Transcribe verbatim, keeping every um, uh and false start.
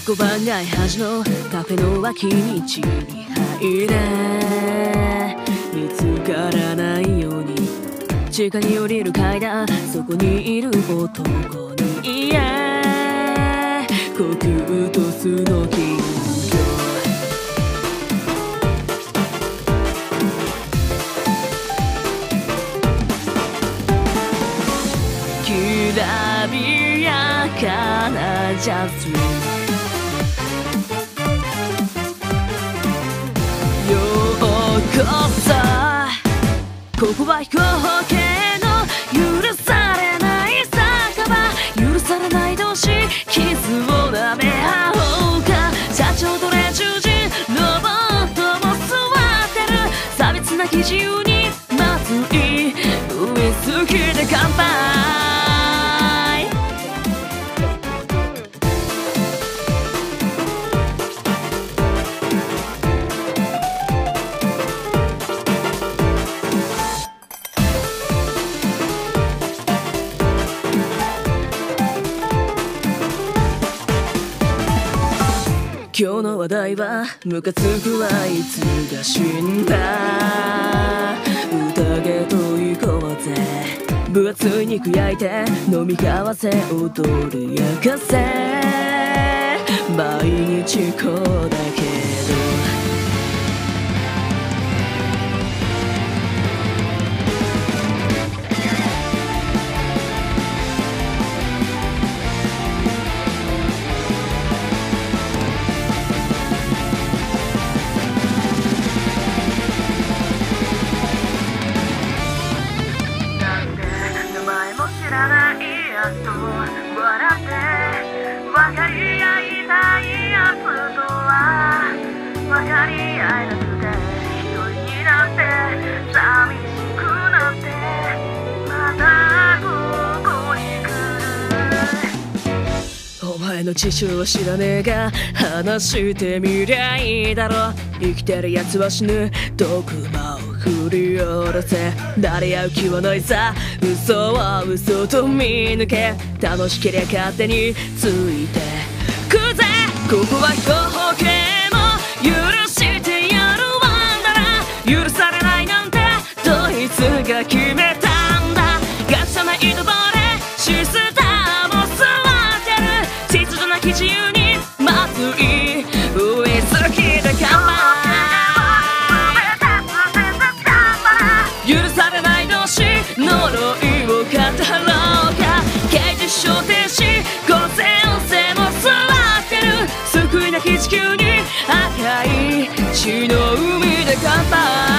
交番街端のカフェの脇道に入れ、見つからないように地下に降りる階段、そこにいる男に言え、呼吸とスの金魚、きらびやかなジャズ、ようこそ、ここは飛行機の許されない酒場、許されない同士、傷を舐め合おうか、社長と連中人、ロボットも座ってる、差別なき自由にまずいウイスキーで乾杯。今日の話題はムカつくはいつが死んだ、宴と行こうぜ、分厚い肉焼いて飲み交わせ踊る焼かせ、毎日こうだけど笑って分かり合いたいやつとは分かり合えなくて一人になって寂しくなってまたここに来る。お前の事情は知らねえが話してみりゃいいだろ、生きてるやつは死ぬ、毒魔を振り下ろせ、誰やう気はないさ、嘘は嘘と見抜け、楽しけりゃ勝手についてくぜ、ここは飛行機も許してやるわんだら、許されないなんてどいつが決めたんだ、ガチャな井戸掘れシスターも座ってる、秩序なき自由にまずいウイスキーで乾杯。許されない同士呪いを語ろうか、刑事小停止午前性も座ってる、救いなき地球に赤い血の海で乾杯。